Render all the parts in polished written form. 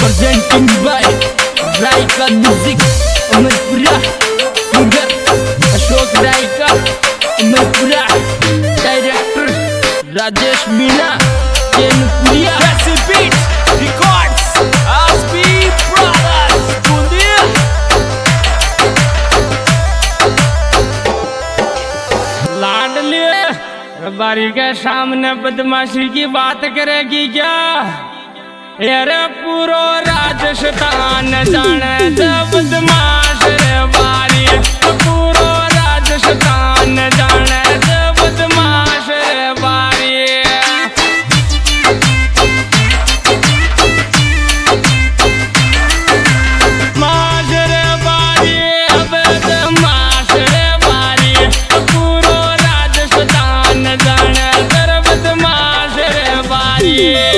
presenting by Raika Music Amarpura singer Ashok Raika Amarpura director Rajesh Meena Chenpuria Beat Records SB Brothers Bundia लाडली रबारी के सामने बदमाशी की बात करेगी क्या? अरे पूरो राजस्थान जाने जब बदमाश रे बारी, पूरो राजस्थान जाने जब बदमाश रे बारी। माश रे बारी, बदमाश रे बारी, पूरो राजस्थान जाने जब बदमाश रे बारी।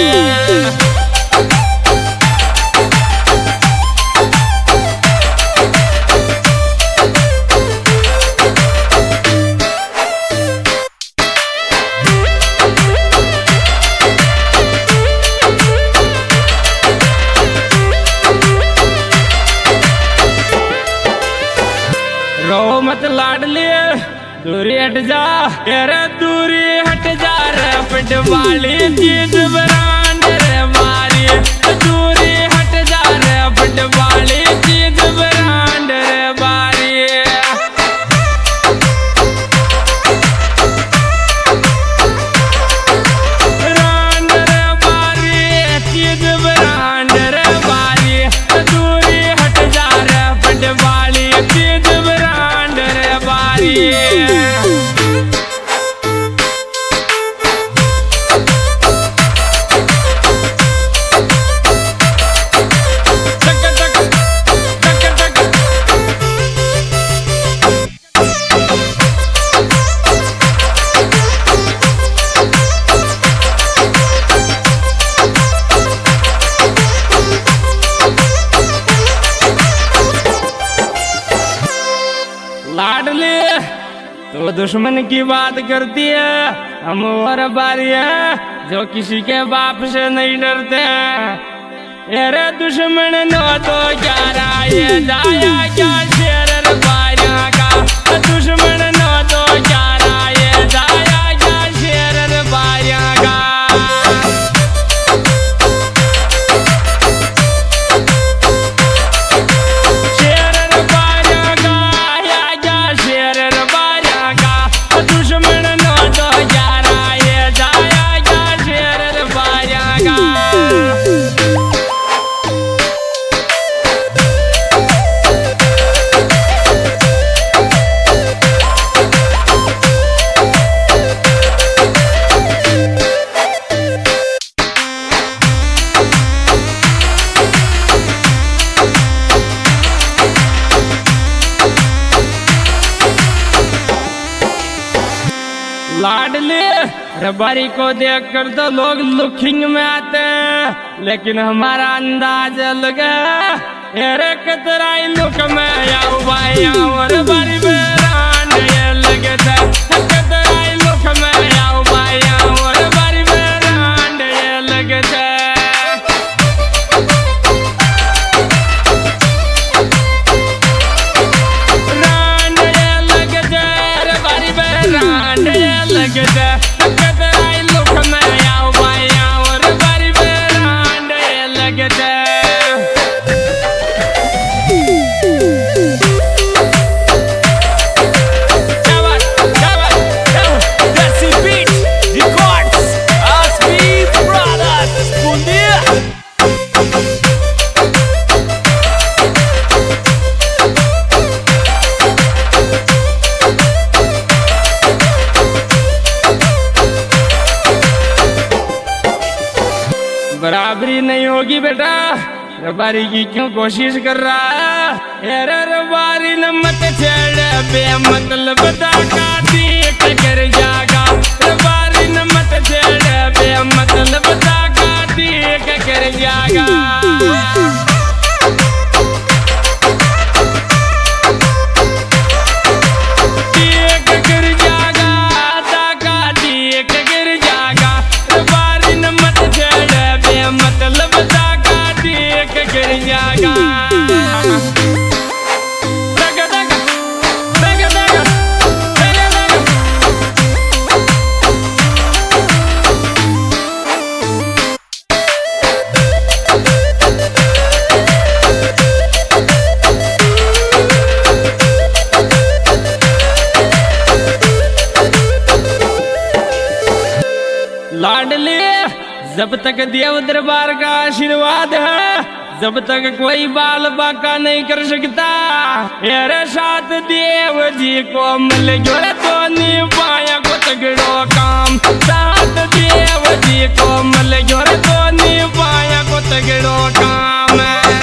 रो मत लाडली दूरी हट जा, अरे दूरी हट जा रे पिट वाली चीज ब्रांड रे मारी। दूरी हट जा रे पिट वाली चीज ब्रांड रे बारी। ब्रांड रे बारी चीज ब्रांड रे बारी। दूरी हट जा रे पिट वाली चीज ब्रांड रे बारी। लाडली तो दुश्मन की बात करती है, हम और बारी है जो किसी के बाप से नहीं डरते हैं। अरे दुश्मन नो तो क्या राय जाया क्या शेर बारिया का। दुश्मन नो तो क्या राय जाया क्या शेर बारिया का। दुश्मन नो तो ग्यारह ये जाया क्या शेर बारिया का। लाडली रबारी को देखकर तो लोग लुकिंग में आते हैं, लेकिन हमारा अंदाज अलग है। अरे कतराई लुक में आओ भाई और बारी बेरान ये लगता है। कतराई लुक में आओ भाई और बारी बेरान ये लगता है। कतराई लुक में आओ भाई और बारी बेरान ये लगता है। Beat Records SB Brothers Bundia बराबरी नहीं होगी बेटा, रबारी की क्यों कोशिश कर रहा है? अरे रबारी न मत छेड़ बेमतलब दाका देख कर जागा। रबारी न मत छेड़ बेमतलब दाका देख कर जागा। देख कर जागा दाका देख कर जागा। रबारी न मत छेड़ बेमतलब दाका देख एक गिर जागा लाडली जब तक देव दरबार का आशीर्वाद है जब तक कोई बाल बाका नहीं कर सकता। मेरे साथ देव जी को मिल गया तो नहीं पाया को तगड़ो काम। साथ देव जी को मिल गया तो नहीं पाया को तगड़ो काम।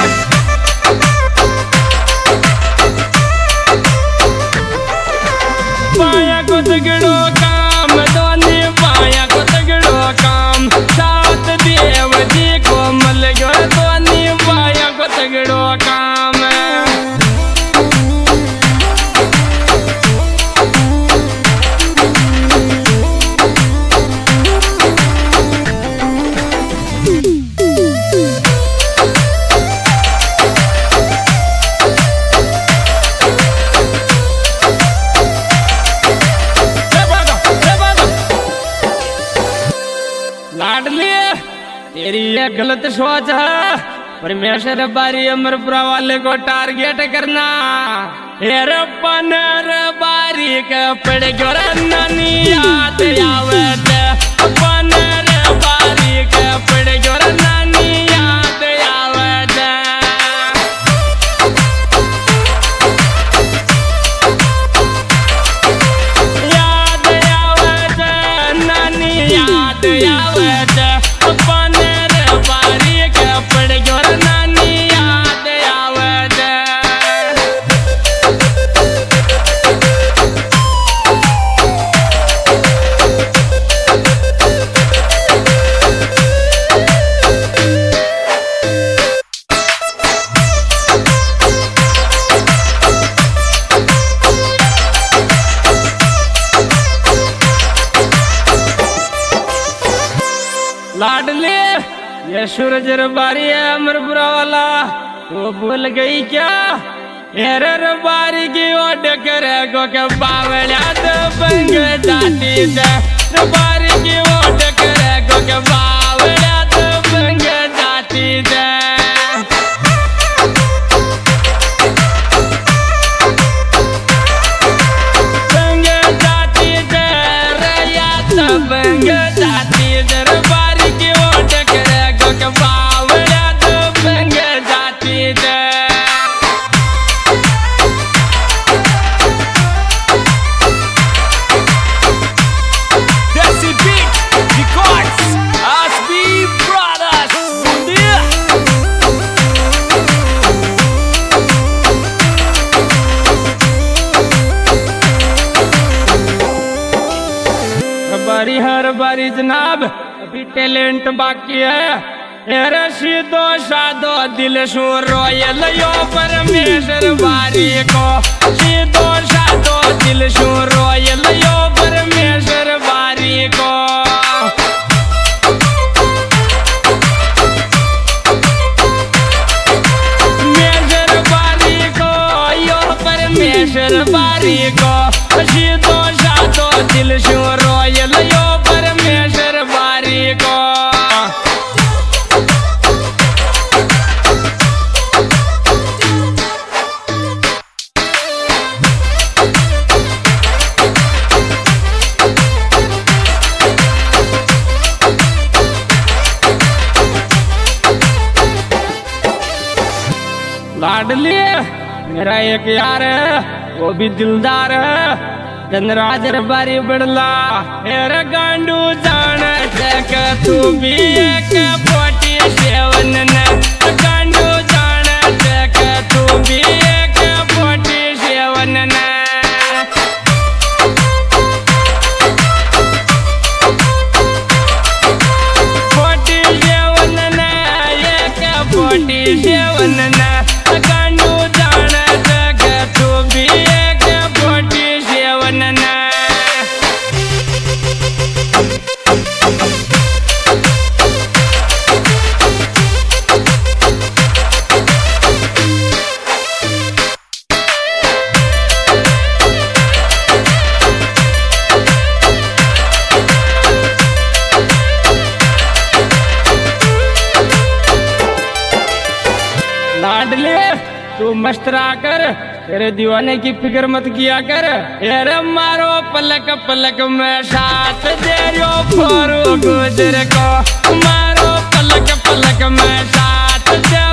पाया को तगड़ो काम दोनी पाया को तगड़ो काम। साथ देव जी को मिल गया दोनी पाया को तगड़ो काम। लाडली तेरी ये गलत सोच है। परमेश्वर बारी अमरपुरा वाले को टारगेट करना। हेरे पनर बारी के पड़ गया नानी याद आवे पनर बारी के पड़ गया नानी याद आवे। याद आवे नानी याद आवे पनर बारी के पड़ गया नानी याद आवे। लाडली ये सूरज रबारी है अमरपुरा वाला तो भूल गई क्या। हेरे रबारी की ओट करे गो के बावलिया तो बंग जाती है। रबारी की ओट करे गो के बावलिया तो बंग जाती है। बंग जाती है रया तो बंग जाती है। रबारी की ओट करे गो के बावलिया तो बंग जाती है। Desi Beat Records, Aspi Brothers, Bundia. बारी हर बारी जनाब अभी टैलेंट बाकी है। हेरे सीधो साधो दिल सो रोयल यो परमेश्वर बारी को। सीधो साधो दिल सो रोयल यो परमेश्वर बारी को। मेश्वर बारी को यो परमेश्वर बारी को। सीधो साधो दिल सो रोयल यो परमेश्वर बारी को। लाडली मेरा एक यार है वो भी दिलदार है। धनराज रबारी बड़ला मेरा गांडू जान देख तू भी एक 47 न। गांडू जान देख तू भी एक 47 न। गांडू जान देख तू भी एक 47 न। लाडले तू मस्त रहा कर, तेरे दीवाने की फिक्र मत किया कर। अरे मारो पलक पलक में साथ दे रो फोरू गुजर को, मारो पलक पलक में साथ दे